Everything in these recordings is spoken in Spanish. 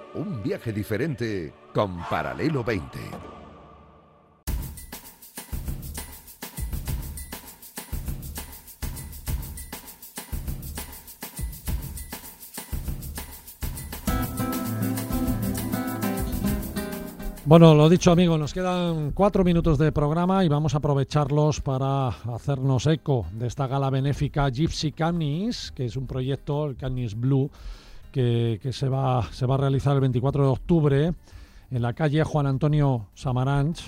Un viaje diferente con Paralelo 20. Bueno, lo dicho, amigos, nos quedan 4 minutos de programa y vamos a aprovecharlos para hacernos eco de esta gala benéfica Gypsy Canis, que es un proyecto, el Canis Blue, que se va a realizar el 24 de octubre en la calle Juan Antonio Samaranch,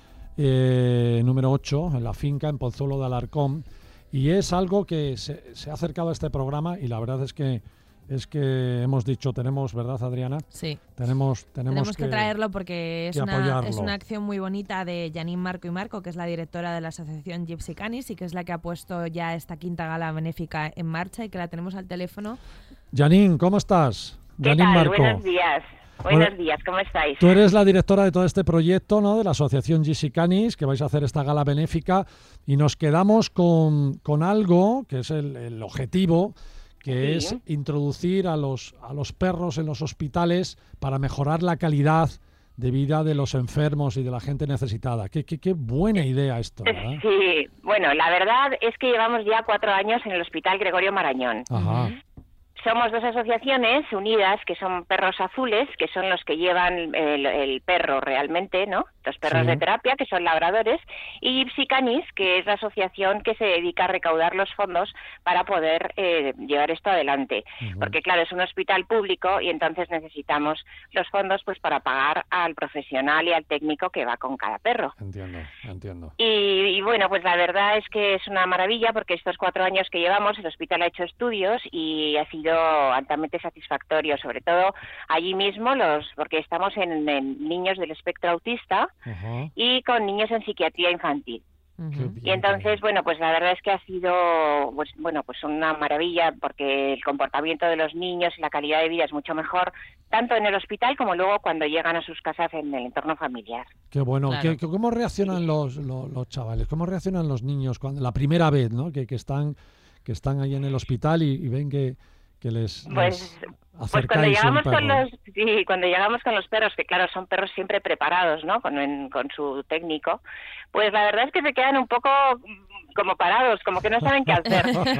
número 8, en la finca en Pozuelo de Alarcón, y es algo que se ha acercado a este programa y la verdad es que hemos dicho, tenemos, ¿verdad, Adriana? Sí. Tenemos que traerlo porque es una acción muy bonita de Janine Marco y Marco, que es la directora de la asociación Gypsy Canis y que es la que ha puesto ya esta quinta gala benéfica en marcha y que la tenemos al teléfono. Janine, ¿cómo estás? ¿Qué Janine tal? Marco. Buenos días. Buenos días, ¿cómo estáis? Tú eres la directora de todo este proyecto, ¿no? De la asociación Gypsy Canis, que vais a hacer esta gala benéfica y nos quedamos con algo que es el objetivo, que es introducir a los perros en los hospitales para mejorar la calidad de vida de los enfermos y de la gente necesitada. Qué buena idea esto, ¿verdad? Sí, bueno, la verdad es que llevamos ya 4 años en el Hospital Gregorio Marañón. Ajá. Somos 2 asociaciones unidas que son Perros Azules, que son los que llevan el perro realmente, ¿no? Los perros de terapia, que son labradores, y Gypsy Canis, que es la asociación que se dedica a recaudar los fondos para poder llevar esto adelante. Porque, claro, es un hospital público y entonces necesitamos los fondos pues para pagar al profesional y al técnico que va con cada perro. Entiendo. Y bueno, pues la verdad es que es una maravilla porque estos 4 años que llevamos, el hospital ha hecho estudios y ha sido altamente satisfactorio, sobre todo allí mismo, porque estamos en niños del espectro autista y con niños en psiquiatría infantil. Y entonces, bueno, pues la verdad es que ha sido pues una maravilla porque el comportamiento de los niños y la calidad de vida es mucho mejor, tanto en el hospital como luego cuando llegan a sus casas en el entorno familiar. Qué bueno. Claro. ¿Cómo reaccionan los chavales? ¿Cómo reaccionan los niños cuando la primera vez, ¿no? que están ahí en el hospital y ven que les cuando llegamos con los perros, que claro, son perros siempre preparados, ¿no? Con su técnico, pues la verdad es que se quedan un poco como parados, como que no saben qué hacer.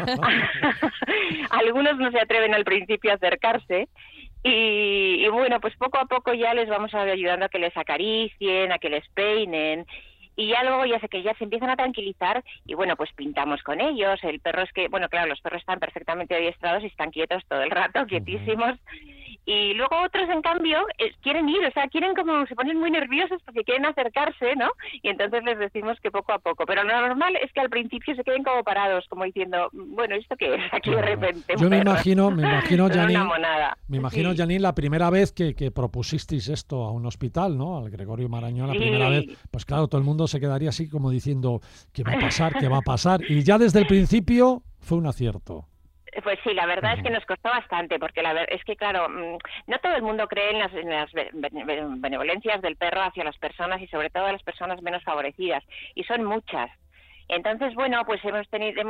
Algunos no se atreven al principio a acercarse. Y bueno, pues poco a poco ya les vamos ayudando a que les acaricien, a que les peinen. Y ya luego ya se empiezan a tranquilizar y bueno, pues pintamos con ellos. El perro es que, bueno, claro, los perros están perfectamente adiestrados y están quietos todo el rato, quietísimos. Y luego otros, en cambio, quieren ir, o sea, se ponen muy nerviosos porque quieren acercarse, ¿no? Y entonces les decimos que poco a poco. Pero lo normal es que al principio se queden como parados, como diciendo, bueno, ¿esto qué es aquí de repente? Yo me imagino, Janine, una monada. Janine, la primera vez que propusisteis esto a un hospital, ¿no? Al Gregorio Marañón, la primera vez, pues claro, todo el mundo se quedaría así como diciendo, ¿qué va a pasar? ¿Qué va a pasar? Y ya desde el principio fue un acierto. Pues sí, la verdad es que nos costó bastante, porque es que, claro, no todo el mundo cree en las benevolencias del perro hacia las personas y sobre todo a las personas menos favorecidas, y son muchas. Entonces, bueno, pues hemos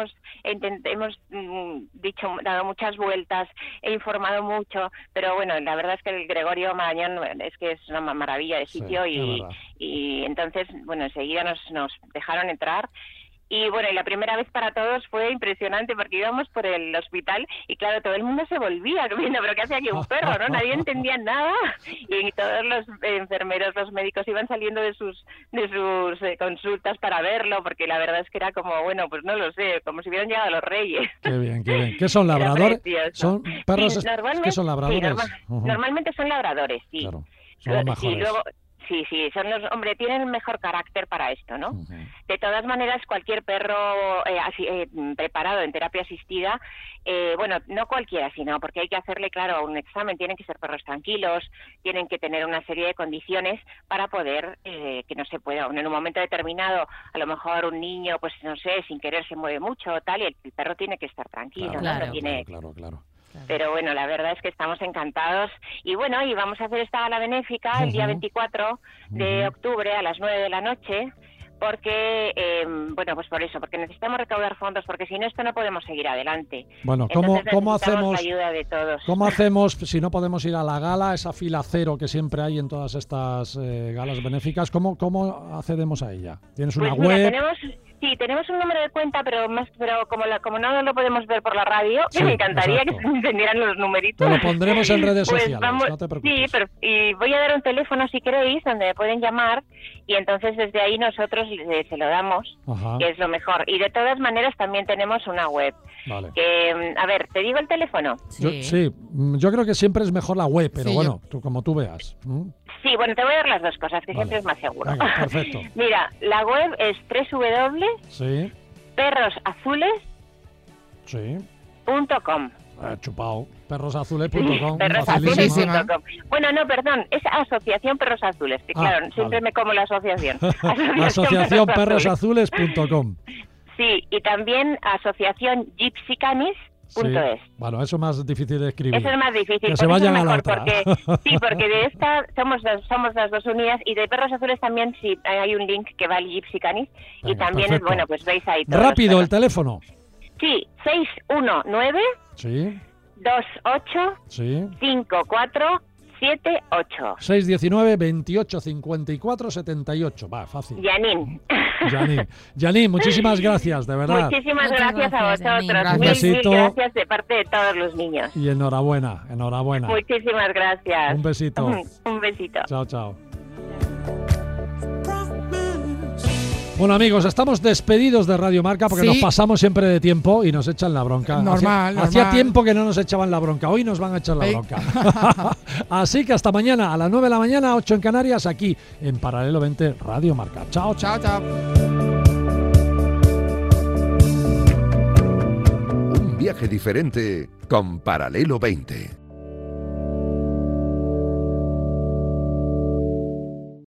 dado muchas vueltas, he informado mucho, pero bueno, la verdad es que el Gregorio Marañón es que es una maravilla de sitio y entonces, bueno, enseguida nos dejaron entrar. Y bueno, y la primera vez para todos fue impresionante porque íbamos por el hospital y claro, todo el mundo se volvía viendo, pero ¿qué hacía aquí un perro? ¿No? Nadie entendía nada y todos los enfermeros, los médicos iban saliendo de sus consultas para verlo porque la verdad es que era como, bueno, pues no lo sé, como si hubieran llegado los reyes. Qué bien. ¿Qué son labradores? ¿Son perros? Sí, ¿Qué son labradores? Normalmente son labradores, sí. Claro, son los mejores. Y luego, sí, tienen el mejor carácter para esto, ¿no? De todas maneras, cualquier perro preparado en terapia asistida, bueno, no cualquiera, sino porque hay que hacerle, claro, un examen, tienen que ser perros tranquilos, tienen que tener una serie de condiciones para poder que no se pueda, en un momento determinado, a lo mejor un niño, pues no sé, sin querer se mueve mucho o tal, y el perro tiene que estar tranquilo, claro, ¿no? Claro. Pero bueno, la verdad es que estamos encantados y bueno, y vamos a hacer esta gala benéfica el día 24 de octubre a las 9 de la noche porque, bueno, pues por eso, porque necesitamos recaudar fondos, porque si no, esto no podemos seguir adelante. Bueno, ¿cómo hacemos la ayuda de todos? ¿Cómo hacemos si no podemos ir a la gala, esa fila cero que siempre hay en todas estas galas benéficas? ¿Cómo accedemos a ella? ¿Tienes una web? Tenemos un número de cuenta, pero como no lo podemos ver por la radio, sí, me encantaría que se entendieran los numeritos. Te lo pondremos en redes sociales, no te preocupes. Sí, y voy a dar un teléfono si queréis, donde me pueden llamar, y entonces desde ahí nosotros se lo damos, que es lo mejor. Y de todas maneras también tenemos una web. Vale. A ver, ¿te digo el teléfono? Sí. Yo creo que siempre es mejor la web, pero bueno, como tú veas. Sí, bueno, te voy a dar las dos cosas, que siempre es más seguro. Venga, perfecto. Mira, la web es www.perrosazules.com. Chupao. Perrosazules.com. Perrosazules.com. Bueno, no, perdón, es Asociación Perros Azules, que claro, siempre me como la asociación. Asociación Perrosazules.com. Sí, y también Asociación Gypsy Canis. Sí. Bueno, eso es más difícil de escribir. Eso es más difícil. Que se vayan a la otra. Porque de esta somos las dos unidas, y de Perros Azules también hay un link que va al Gypsy Canis. Venga, y también perfecto. Bueno, pues veis ahí todo. Rápido, el teléfono. Sí, 619 28 5478. 619 28 54 78. Va, fácil. Janine, muchísimas gracias, de verdad. Muchísimas gracias a vosotros. Mil gracias de parte de todos los niños. Y enhorabuena. Muchísimas gracias. Un besito. Un besito. Chao. Bueno, amigos, estamos despedidos de Radio Marca porque nos pasamos siempre de tiempo y nos echan la bronca. Normal. Hacía tiempo que no nos echaban la bronca, hoy nos van a echar la bronca. Así que hasta mañana, a las 9 de la mañana, 8 en Canarias, aquí en Paralelo 20 Radio Marca. Chao. Un viaje diferente con Paralelo 20.